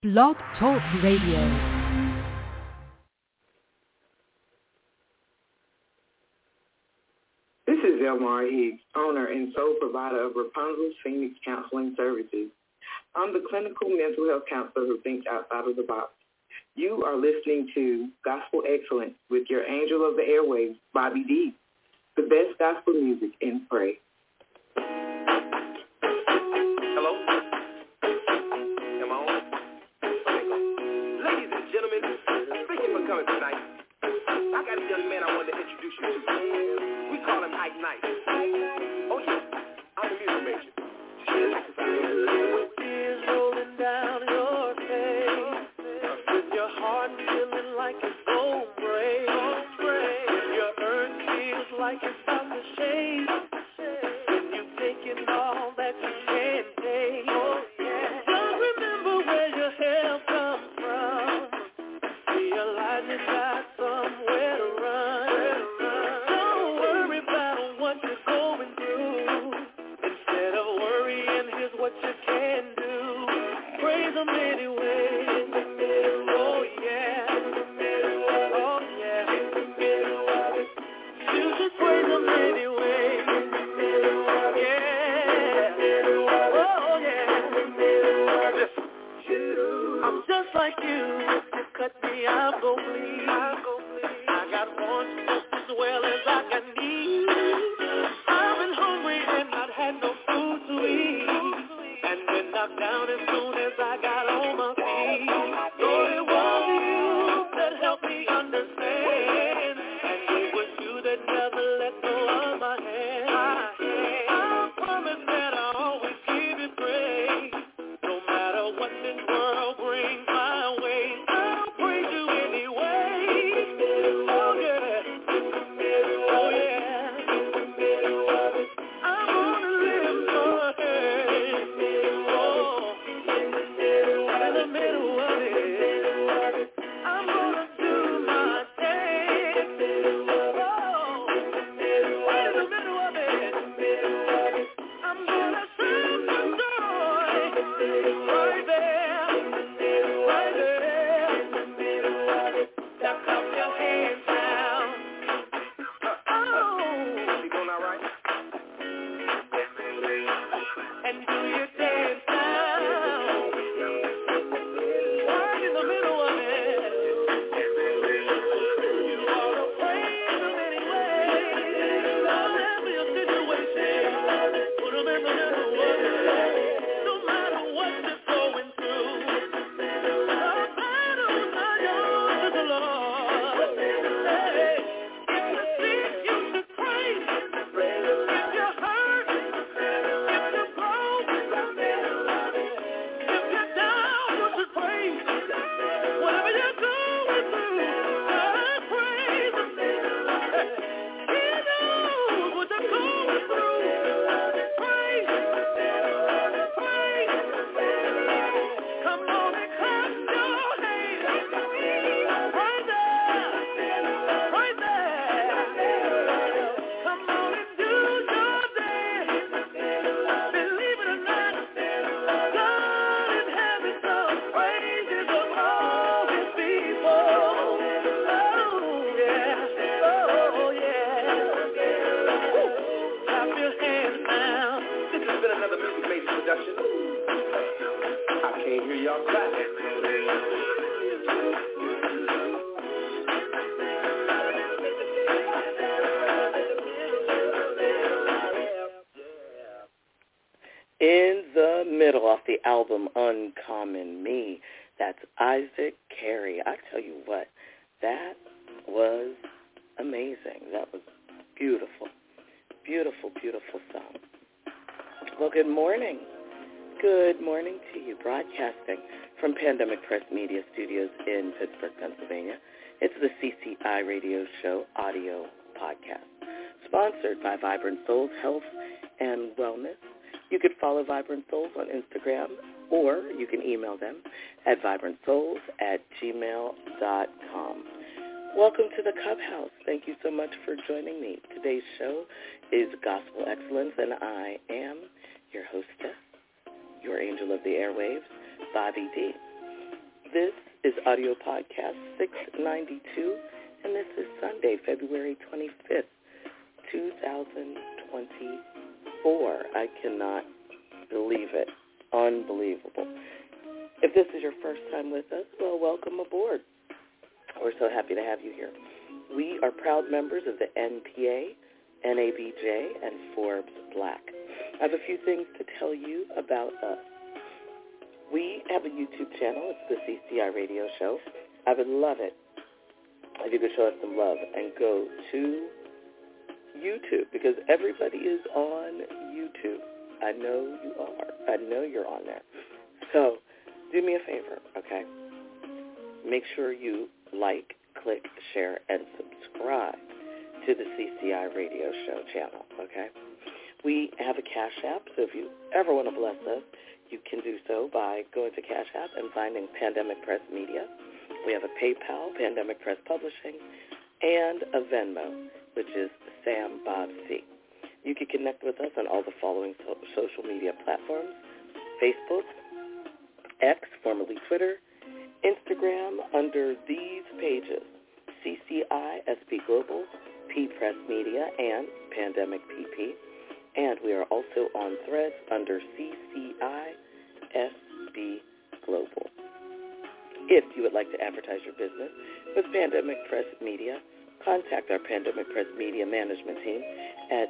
Blog Talk Radio. This is Elmar Higgs, owner and sole provider of Rapunzel Phoenix Counseling Services. I'm the clinical mental health counselor who thinks outside of the box. You are listening to Gospel Excellence with your angel of the airwaves, Bobby D, the best gospel music in praise. Hello? Am I on? Ladies and gentlemen, thank you for coming tonight. I got a young man I wanted to introduce you to. We call him Ike Knight. Oh yeah, I'm the music major. With tears rolling down your face, with your heart feeling like it's going to break, when your earth feels like it's about to shake, when you've taken all that you can take, just remember where your help comes from. Realize you got somewhere to run. Don't worry about what you're going through. Instead of worrying, here's what you can do. Praise Him anyway. Oh yeah. Oh yeah. You should praise Him anyway. Yeah. Oh yeah. I'm just like you. Cut me, I'll go bleed. I got wants just as well as I can eat. I've been hungry and not had no food to eat, and been knocked down as soon as I got on my feet. Lord, it was you that helped me understand, and it was you that never let go of my hand. I promise that I'll always give you praise, no matter what this world brings my way. I'll praise you anyway. Oh yeah. Oh yeah. I'm gonna live my head. Oh, in the middle of it. I'm gonna do my dance. Oh, in the middle of it. I'm gonna sing the joy right there, right there. Now clap your hands down. Oh, you doing all right? And do your dance now. Right in the middle of it. You ought to praise Him anyway. Whatever your situation, put Him in the middle of it. No matter what you're going through, the battle's not yours, it's the Lord. Hey, if you're sick, you should praise Him. If you're hurt, if you're broke, if you're down, you should praise Him. Whatever you're going through, just praise Him. He knows what you're going through. Praise Him. Praise Him. Come on and clap your hands. Right there. Right there. Come on and do your dance. Believe it or not, God in heaven does praises of all His people. Oh yeah. Oh yeah. Clap your hands now. This has been another Music Major production. I can't hear y'all clap. In the middle off the album Uncommon Me, that's Isaac Carey. I tell you what, that was amazing. That was beautiful. Beautiful, beautiful song. Well, good morning. Good morning to you. Broadcasting from Pandemic Press Media Studios in Pittsburgh, Pennsylvania. It's the CCI Radio Show audio podcast, sponsored by Vibrant Souls Health and Wellness. You could follow Vibrant Souls on Instagram, or you can email them at vibrantsouls@gmail.com. Welcome to the Clubhouse. Thank you so much for joining me. Today's show is Gospel Excellence, and I am your hostess, your angel of the airwaves, Bobby D. This is Audio Podcast 692, and this is Sunday, February 25th, 2024. I cannot believe it. Unbelievable. If this is your first time with us, well, welcome aboard. We're so happy to have you here. We are proud members of the NPA, NABJ, and Forbes Black. I have a few things to tell you about us. We have a YouTube channel. It's the CCI Radio Show. I would love it if you could show us some love and go to YouTube, because everybody is on YouTube. I know you are. I know you're on there. So do me a favor, okay? Make sure you like, click, share, and subscribe to the CCI Radio Show channel, okay? We have a Cash App, so if you ever want to bless us, you can do so by going to Cash App and finding Pandemic Press Media. We have a PayPal, Pandemic Press Publishing, and a Venmo, which is Sam Bob C. You can connect with us on all the following social media platforms: Facebook, X, formerly Twitter, Instagram under these pages: CCI SB Global, P Press Media, and Pandemic PP. And we are also on Threads under CCI SB Global. If you would like to advertise your business with Pandemic Press Media, contact our Pandemic Press Media management team at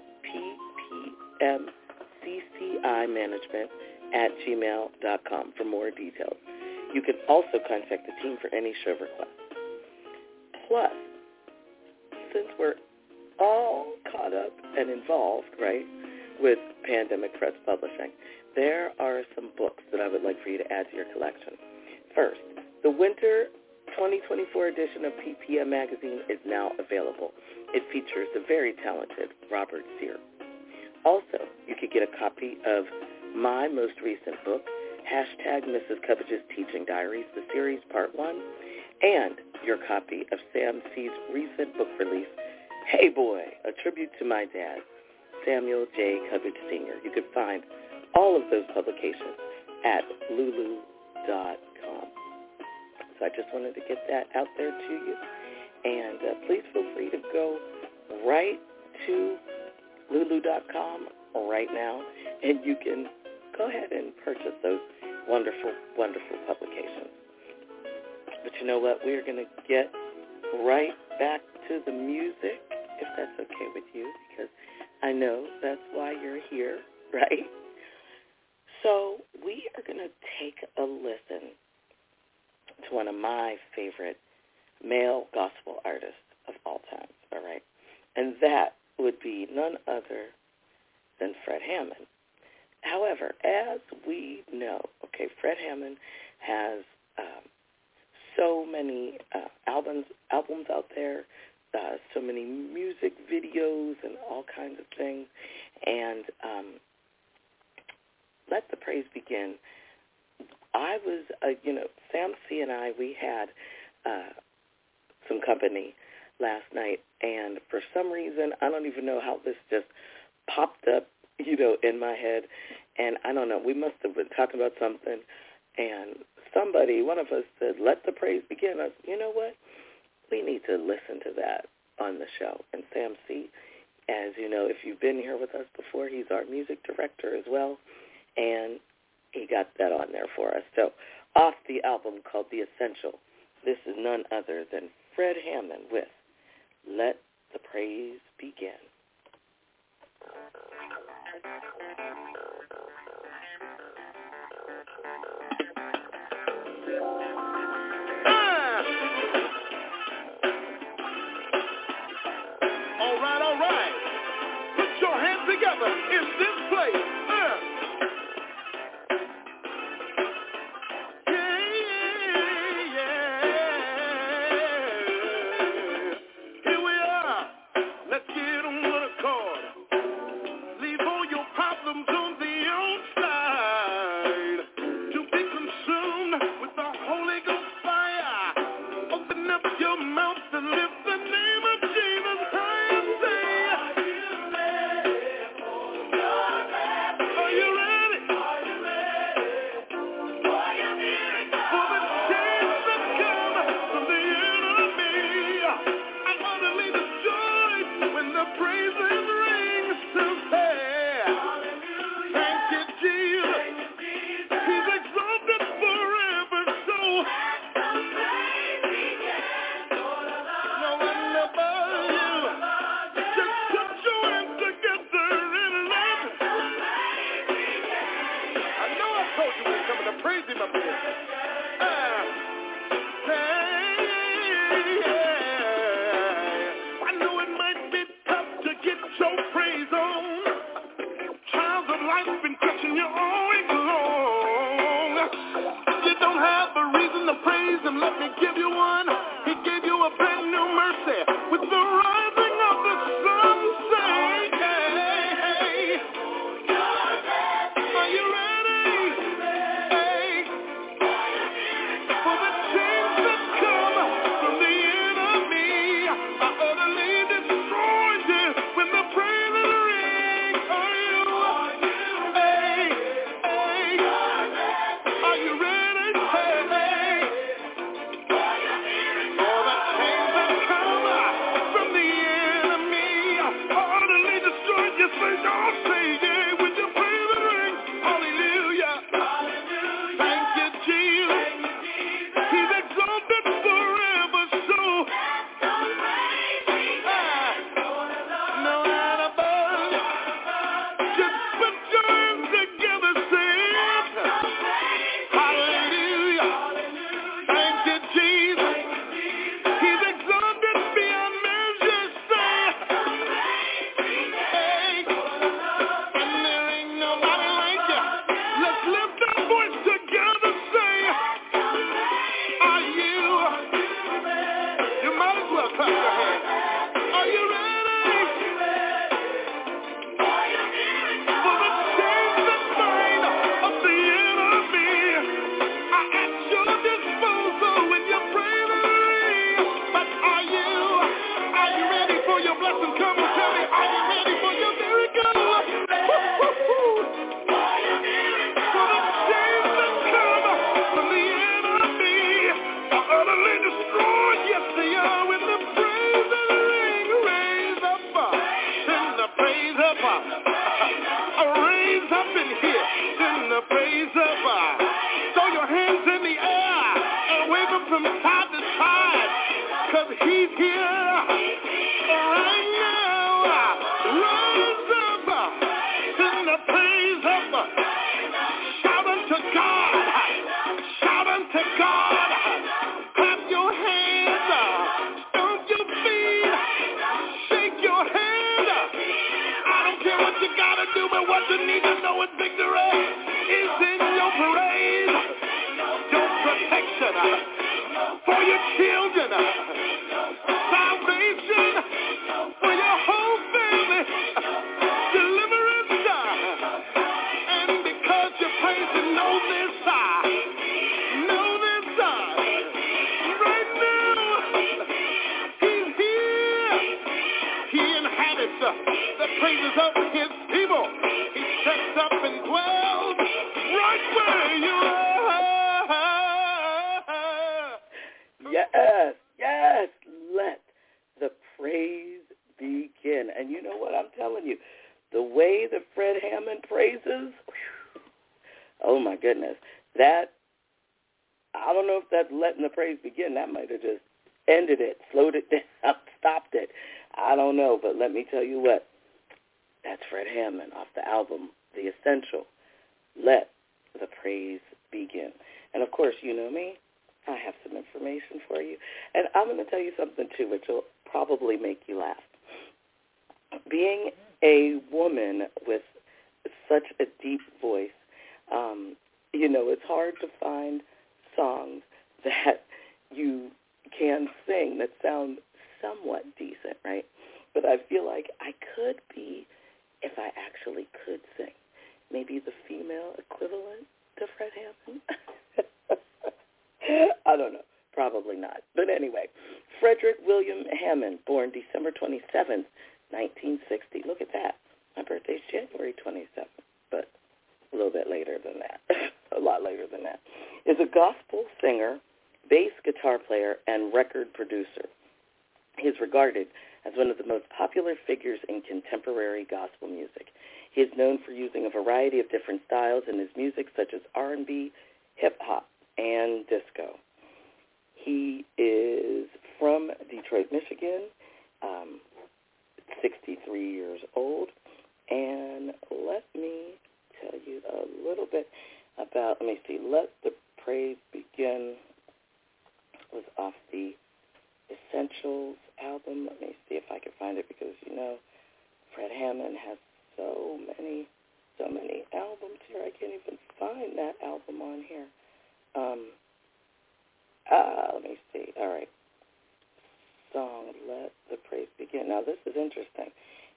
ppmccimanagement@gmail.com for more details. You can also contact the team for any show requests. Plus, since we're all caught up and involved, right, with Pandemic Press Publishing, there are some books that I would like for you to add to your collection. First, the Winter 2024 edition of PPM Magazine is now available. It features the very talented Robert Sear. Also, you could get a copy of my most recent book, #Mrs. Coverage's Teaching Diaries, the series Part 1, and your copy of Sam C's recent book release, Hey Boy, a tribute to my dad, Samuel J. Coverage Sr. You can find all of those publications at lulu.com. So I just wanted to get that out there to you. And please feel free to go right to lulu.com right now, and you can go ahead and purchase those wonderful, wonderful publications. But you know what? We're going to get right back to the music, if that's okay with you, because I know that's why you're here, right? So we are going to take a listen to one of my favorite male gospel artists of all time, all right? And that would be none other than Fred Hammond. However, as we know, okay, Fred Hammond has so many albums out there, so many music videos and all kinds of things. And Let the Praise Begin. I was, Sam C and I, we had some company last night, and for some reason, I don't even know how this just popped up, in my head, and I don't know, we must have been talking about something, and one of us said, let the praise begin. I said, you know what? We need to listen to that on the show. And Sam C, as you know, if you've been here with us before, he's our music director as well, and he got that on there for us. So off the album called The Essential, this is none other than Fred Hammond with Let the Praise Begin. All right. Put your hands together in this place. Here we are. Let's get on the chord. Leave all your problems praise him. Let me give you one. He gave you a brand new mercy. With the rising of the sun, say, hey, are you ready? Hey, for the chains that come from the enemy are utterly destroyed when the praises ring. Are you? Hey, are you ready? Hey, for the chains that come from the enemy are utterly destroyed. Yes, they all say, yeah, with your praises ring. Hallelujah. Thank you, Jesus. He's exalted forever, so no matter what, just put your hands together, say it. Hallelujah. Thank you, Jesus. He's exalted beyond measure, say, hey, and there ain't nobody like you. Let's lift our voice together, say, are you? You might as well clap your hands. Are you ready? For the chains and bind of the enemy are at your disposal when you pray the ring. But are you ready for your blessing? Come and tell me, are you ready for your miracle? Woo-hoo-hoo. For the chains that come from the enemy are utterly destroyed. Yes, they are when the praise and ring. Raise up, send the praise up, raise up in here, send the praise up. Throw your hands in the air and wave them from side to side, 'cause he's here right now. Raise up, send the praise up. Shout unto God. Shout unto God. Clap your hands. Stomp your feet. Shake your head. I don't care what you gotta do, but what you need to know is victory is in your praise. Your protection for your children. Salvation for your whole family. Deliverance. And because you're praising, know this side. Right now, he's here. He inhabits the praises of his people. He steps up and dwells right where you are. Yes, let the praise begin. And you know what I'm telling you? The way that Fred Hammond praises, oh my goodness, that, I don't know if that's letting the praise begin. That might have just ended it, slowed it down, stopped it. I don't know, but let me tell you what, that's Fred Hammond off the album, The Essential, Let the Praise Begin. And of course, you know me, I have some information for you. And I'm going to tell you something too, which will probably make you laugh. Being a woman with such a deep voice, it's hard to find songs that you can sing that sound somewhat decent, right? But I feel like I could be, if I actually could sing, maybe the female equivalent to Fred Hammond. I don't know. Probably not. But anyway, Frederick William Hammond, born December 27th, 1960. Look at that. My birthday's January 27th, but a little bit later than that, a lot later than that, is a gospel singer, bass guitar player, and record producer. He is regarded as one of the most popular figures in contemporary gospel music. He is known for using a variety of different styles in his music, such as R&B, hip-hop, and disco. He is from Detroit, Michigan, 63 years old, and let me tell you a little bit about, Let the Praise Begin was off the Essentials album. Let me see if I can find it, because, Fred Hammond has so many albums here. I can't even find that album on here. Let me see. All right. Song, Let the Praise Begin. Now, this is interesting.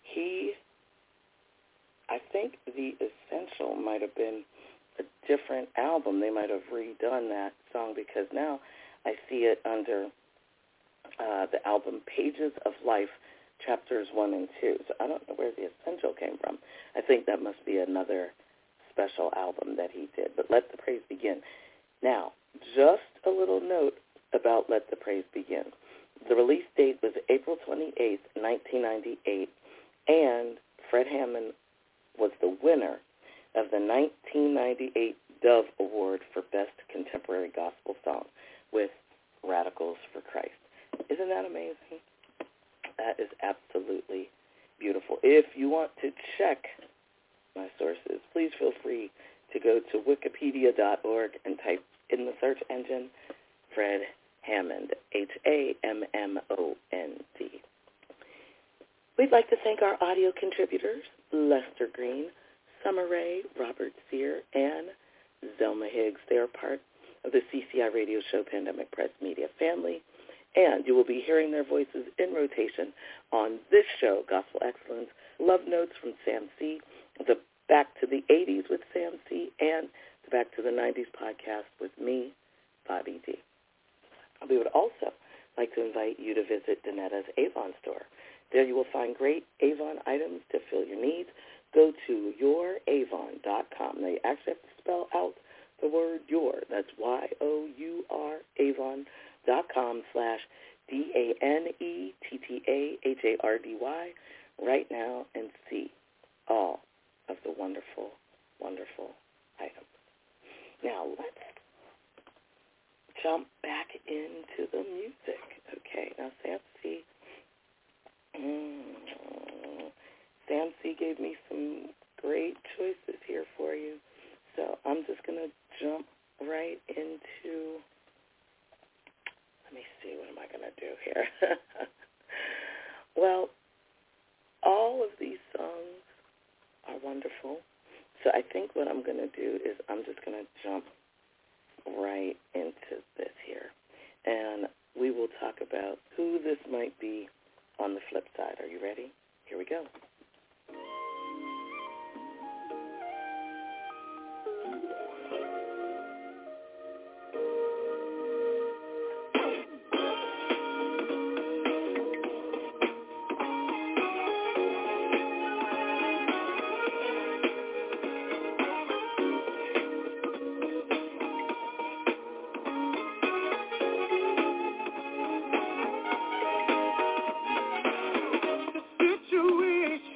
I think The Essential might have been a different album. They might have redone that song because now I see it under the album Pages of Life, Chapters 1 and 2. So I don't know where The Essential came from. I think that must be another special album that he did. But Let the Praise Begin. Now, just a little note about Let the Praise Begin. The release date was April 28th, 1998, and Fred Hammond was the winner of the 1998 Dove Award for Best Contemporary Gospel Song with Radicals for Christ. Isn't that amazing? That is absolutely beautiful. If you want to check my sources, please feel free to go to wikipedia.org and type in the search engine Fred Hammond, Hammond. We'd like to thank our audio contributors, Lester Green, Summer Rae, Robert Sear, and Zelma Higgs. They are part of the CCI Radio Show Pandemic Press Media family, and you will be hearing their voices in rotation on this show, Gospel Excellence, Love Notes from Sam C., the Back to the 80s with Sam C., and the Back to the 90s podcast with me, Bobby D. We would also like to invite you to visit Danetta's Avon store. There you will find great Avon items to fill your needs. Go to youravon.com. Now, you actually have to spell out the word your. That's Y-O-U-R, avon.com/DANETTAHARDY right now and see all of the wonderful, wonderful items. Now, let's jump back into the music. Okay, now Sam C gave me some great choices here for you. So I'm just going to jump right into, let me see, what am I going to do here? Well, all of these songs are wonderful. So I think what I'm going to do is I'm just going to jump right into this here. And we will talk about who this might be on the flip side. Are you ready? Here we go. Situation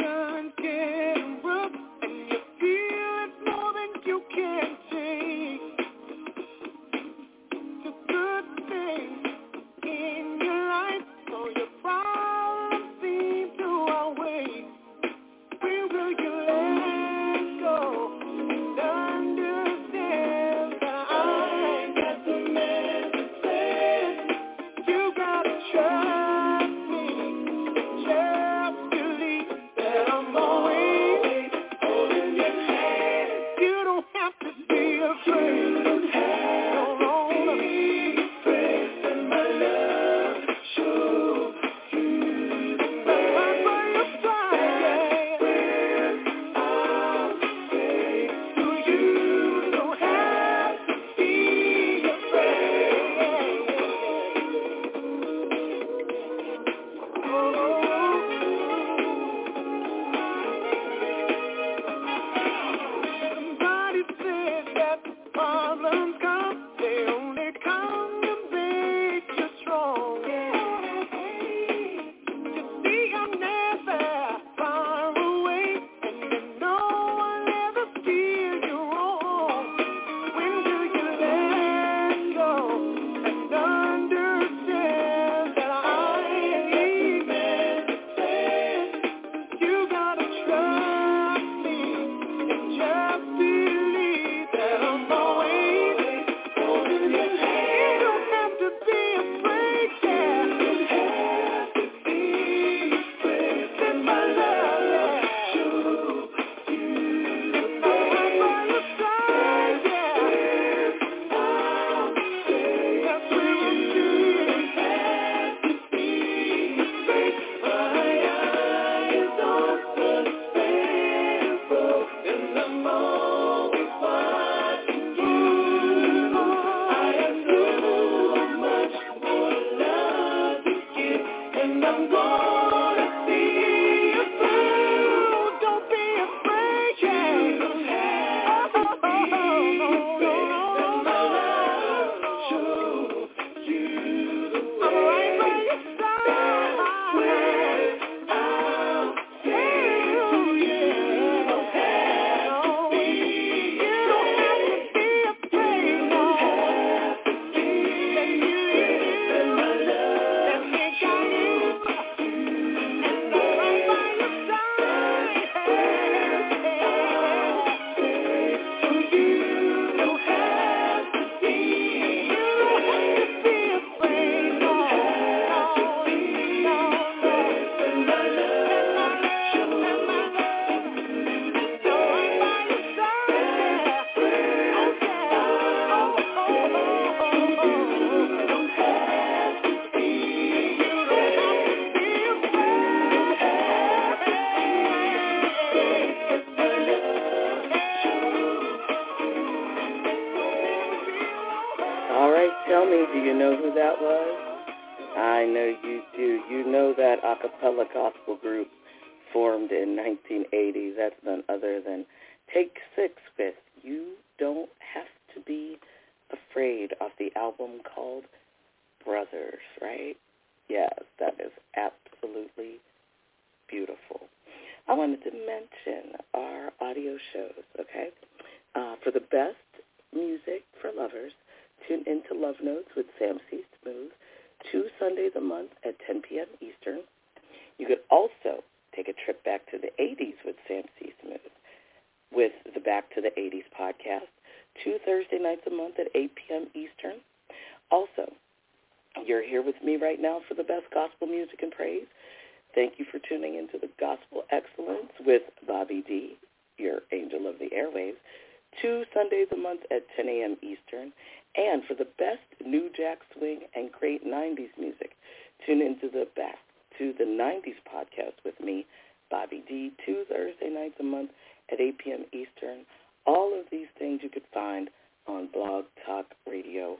Tell me, do you know who that was? I know you do. You know that a cappella gospel group formed in 1980. That's none other than Take Six with You Don't Have to Be Afraid off the album called Brothers, right? Yes, that is absolutely beautiful. I wanted to mention our audio shows, okay? For the best music for lovers, tune into Love Notes with Sam C. Smooth 2 Sundays a month at 10 p.m. Eastern. You could also take a trip back to the 80s with Sam C. Smooth with the Back to the 80s podcast 2 Thursday nights a month at 8 p.m. Eastern. Also, you're here with me right now for the best gospel music and praise. Thank you for tuning into the Gospel Excellence with Bobby D, your angel of the airwaves, 2 Sundays a month at 10 a.m. Eastern. And for the best new jack swing and great 90s music, tune into the Back to the 90s podcast with me, Bobby D, 2 Thursday nights a month at 8 p.m. Eastern. All of these things you could find on blogtalkradio.com.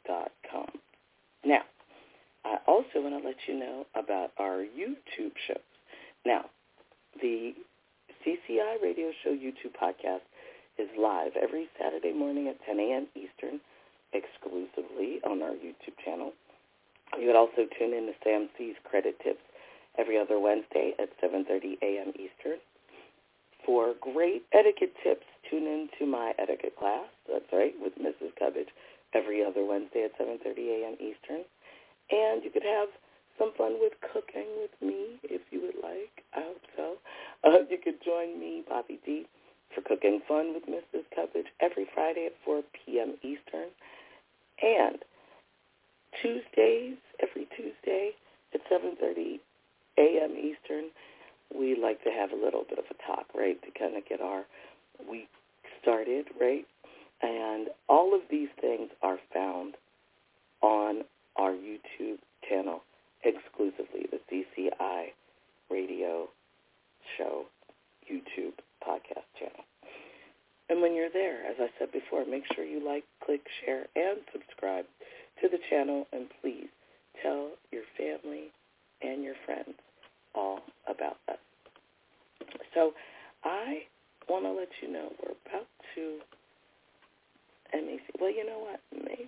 Now, I also want to let you know about our YouTube shows. Now, the CCI Radio Show YouTube podcast is live every Saturday morning at 10 a.m. Eastern, exclusively on our YouTube channel. You could also tune in to Sam C's Credit Tips every other Wednesday at 7:30 a.m. Eastern. For great etiquette tips, tune in to my etiquette class, that's right, with Mrs. Cubbage, every other Wednesday at 7:30 a.m. Eastern. And you could have some fun with cooking with me if you would like. I hope so. You could join me, Bobby D, for Cooking Fun with Mrs. Cubbage every Friday at 4 p.m. Eastern. And Tuesdays, every Tuesday at 7:30 a.m. Eastern, we like to have a little bit of a talk, right, to kind of get our week started, right? And all of these things are found on our YouTube channel exclusively, the CCI Radio Show YouTube podcast channel. And when you're there, as I said before, make sure you like, click, share, and subscribe to the channel, and please tell your family and your friends all about us. So I want to let you know we're about to, let me see, well, you know what,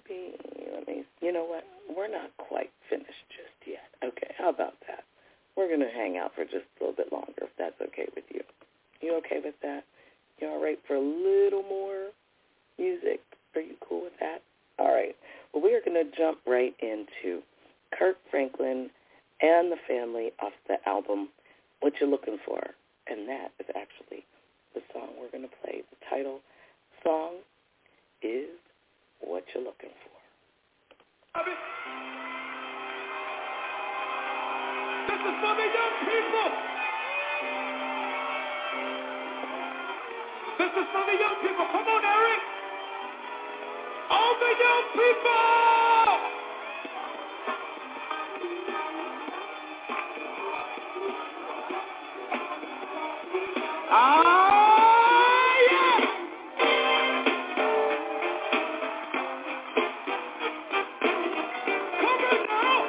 you know what, we're not quite finished just yet. Okay, how about that? We're going to hang out for just a little bit longer, if that's okay with you. You okay with that? You all right for a little more music? Are you cool with that? All right. Well, we are going to jump right into Kirk Franklin and the Family off the album What You Looking For. And that is actually the song we're going to play. The title song is What You Looking For. This is for the young people. This is for the young people. Come on, Eric. All the young people. Yeah. Come on now.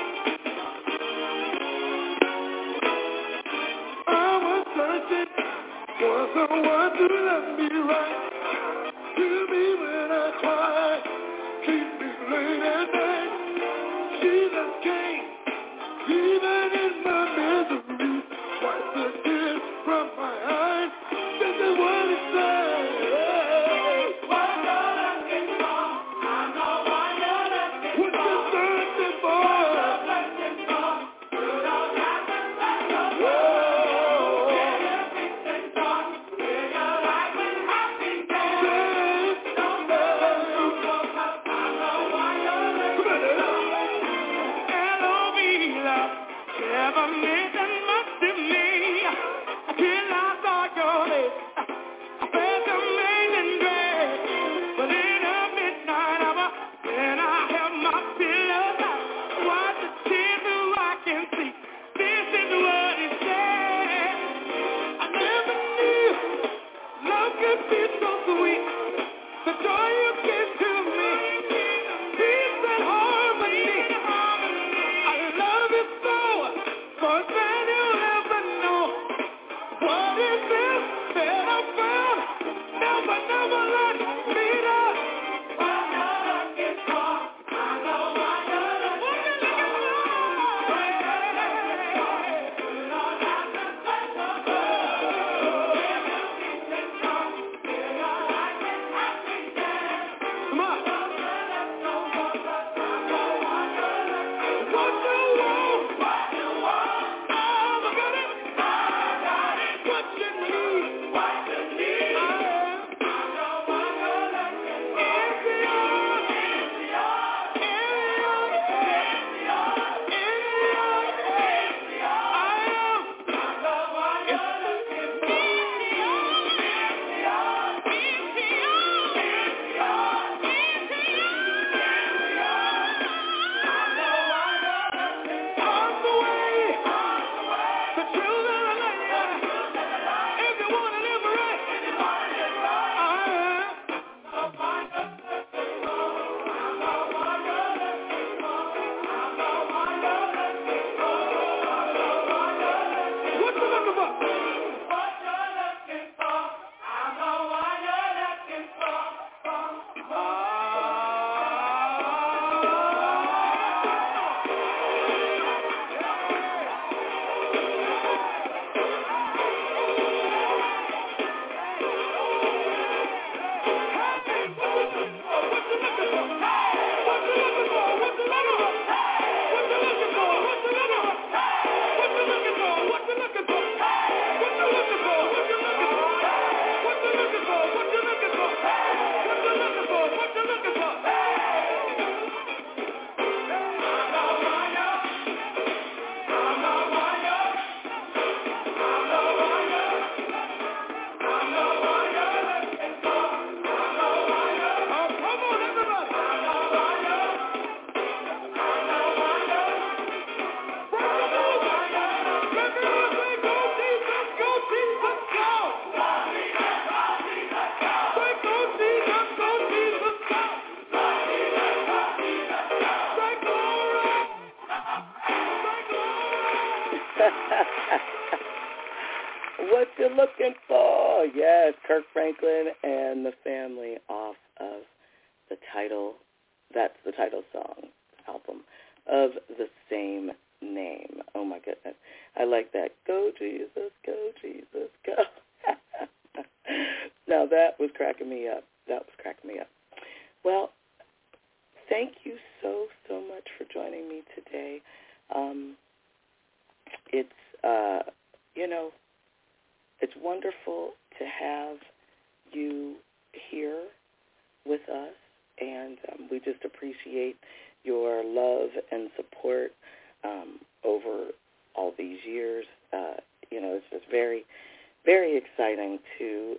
I was searching for someone to love me right. Hear me when I cry, keep me late at night. Jesus came, even in my misery, wipe the tears from my eyes. This is what it says. What you're looking for, I know what you're looking for. What you're searching for, you don't have to settle for. Where you're fixing for, where your life will happiness. Don't ever look for, I know what you're looking for. What you looking for? Yes, Kirk Franklin and the Family off of the title. That's the title song album of the same name. Oh my goodness, I like that. Go Jesus, go Jesus, go. Now that was cracking me up. Well, thank you so much for joining me today. It's wonderful to have you here with us, and we just appreciate your love and support over all these years. It's just very, very exciting to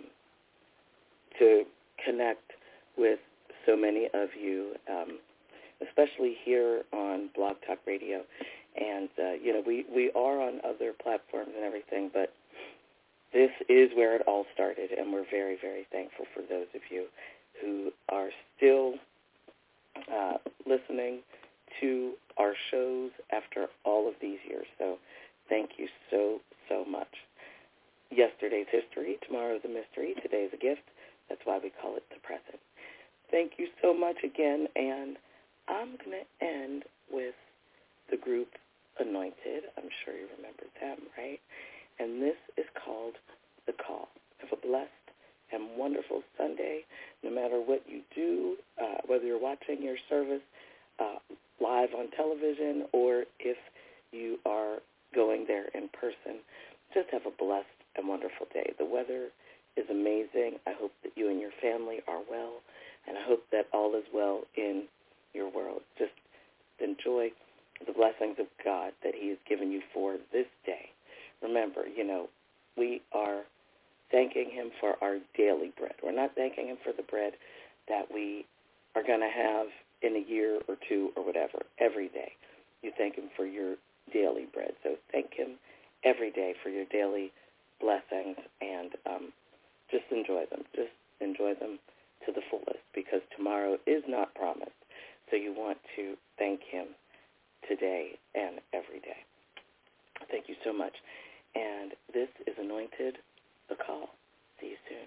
connect with so many of you, especially here on Blog Talk Radio. And, we are on other platforms and everything, but this is where it all started, and we're very, very thankful for those of you who are still listening to our shows after all of these years. So thank you so much. Yesterday's history, tomorrow's a mystery, today's a gift. That's why we call it the present. Thank you so much again, and I'm going to end with the group Anointed. I'm sure you remember them, right? And this is called The Call. Have a blessed and wonderful Sunday, no matter what you do, whether you're watching your service live on television or if you are going there in person. Just have a blessed and wonderful day. The weather is amazing. I hope that you and your family are well, and I hope that all is well in your world. Just enjoy the blessings of God that he has given you for this day. Remember, we are thanking him for our daily bread. We're not thanking him for the bread that we are going to have in a year or two or whatever. Every day you thank him for your daily bread. So thank him every day for your daily blessings, and just enjoy them. Just enjoy them to the fullest, because tomorrow is not promised. So you want to thank him today and every day. Thank you so much. And this is Anointed, The Call. See you soon.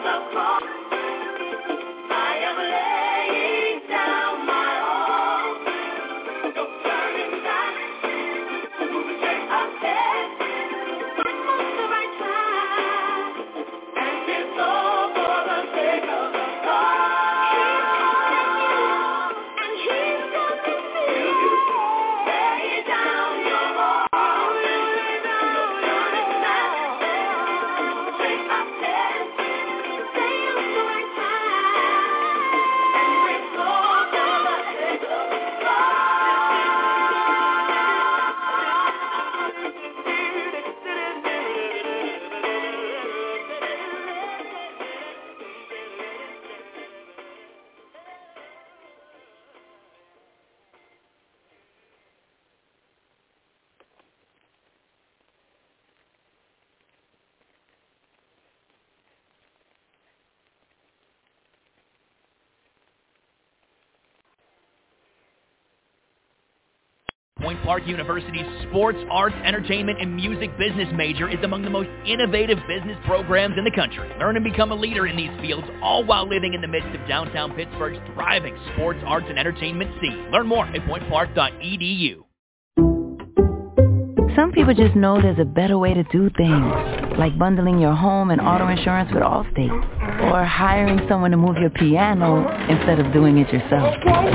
Point Park University's Sports, Arts, Entertainment, and Music Business major is among the most innovative business programs in the country. Learn and become a leader in these fields, all while living in the midst of downtown Pittsburgh's thriving sports, arts, and entertainment scene. Learn more at pointpark.edu. Some people just know there's a better way to do things, like bundling your home and auto insurance with Allstate, or hiring someone to move your piano instead of doing it yourself.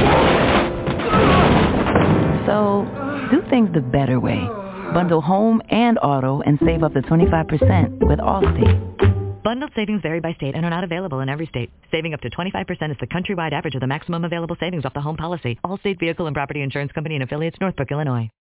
So, do things the better way. Bundle home and auto and save up to 25% with Allstate. Bundled savings vary by state and are not available in every state. Saving up to 25% is the countrywide average of the maximum available savings off the home policy. Allstate Vehicle and Property Insurance Company and affiliates, Northbrook, Illinois.